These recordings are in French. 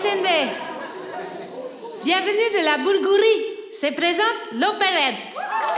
presende. Bienvenue de la Bulgarie. Se présente l'opérette.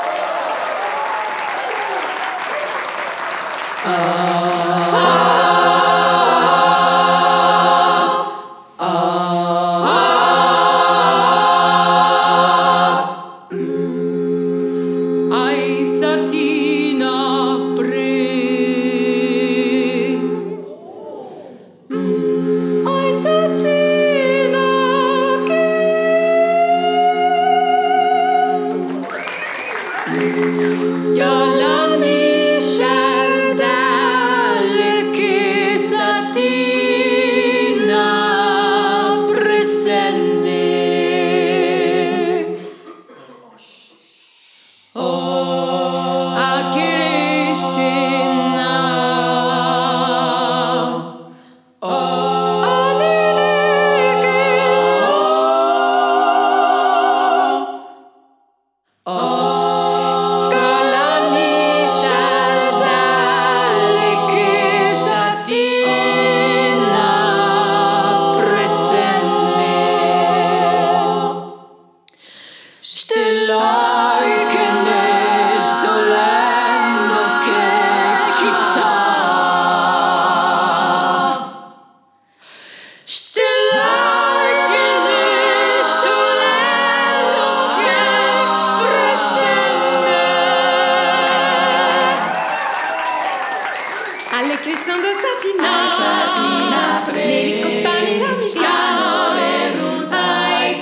Alle crescendo Satina, nel compagni da Milano, ai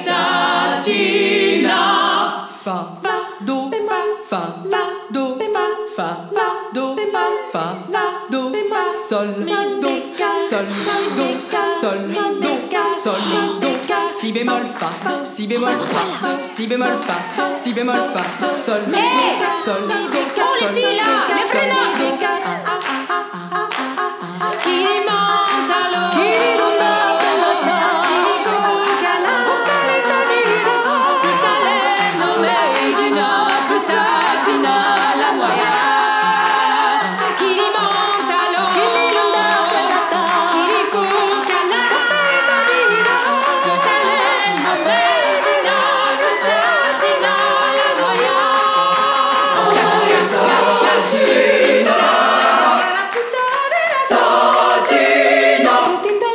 Satina. Fa, do, fa, do, fa, do, fa, do, sol, do, sol, do, sol, do, sol, do, si bémol, fa, si bémol, fa, si bémol, fa, si bémol, fa, sol, do, sol, do, sol, do, sol, do,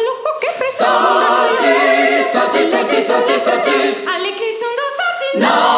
Alle crescendo Satina. No!